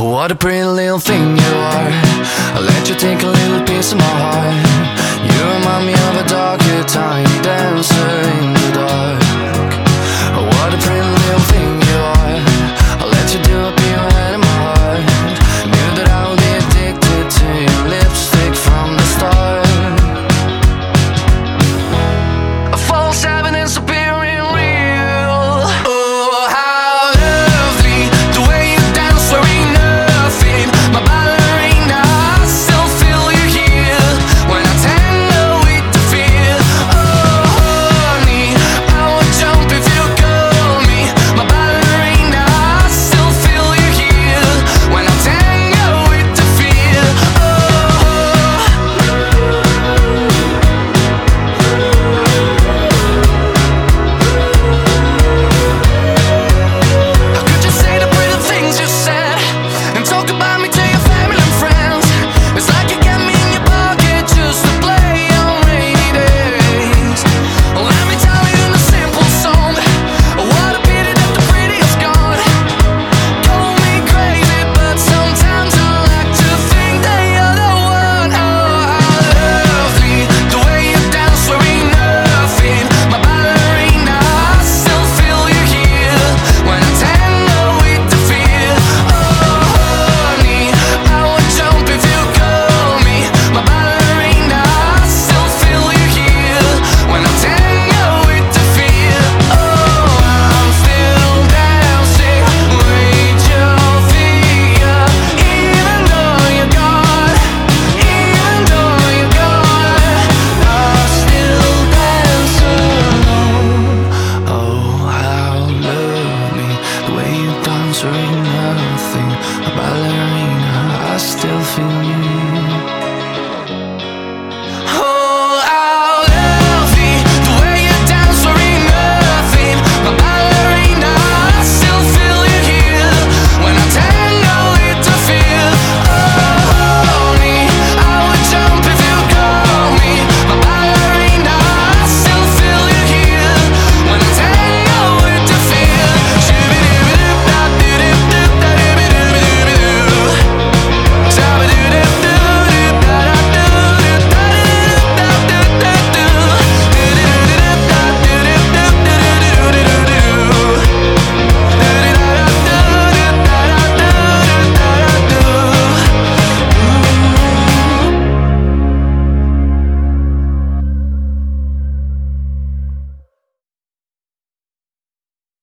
What a pretty little thing you are. I'll let you take a little piece of my heart. You remind me of a darker tiny dancer in the dark. What a pretty little thing you are. I'll let you do a pirouette in my heart. Knew that I would be addicted to your lipstick from the start. A false evidence appearing real. Oh, how lovely the way you dance, wearing nothing. My ballerina, I still feel you here when I tango with the fear. Oh, honey, I would jump if you call me my ballerina. I still feel you here when I tango with the fear. Could you say the pretty things you said and talk about me to your family and friends? It's like you get me in your pocket just to play on rainy days. Let me tell you in a simple song, what a pity that the pretty is gone. Call me crazy, but sometimes I like to think that you're the one. Oh, how lovely the way you dance, wearing nothing. My ballerina, I still feel you here when I tango with the fear. Oh, honey, I would jump if you call me my ballerina. I still feel you here when I tango with the fear. Oh, I'm still dancing with your fear, even though you're gone, even though you're gone. I still dance alone. Oh, how lovely the way you dance, wearing nothing. A ballerina, I still feel you.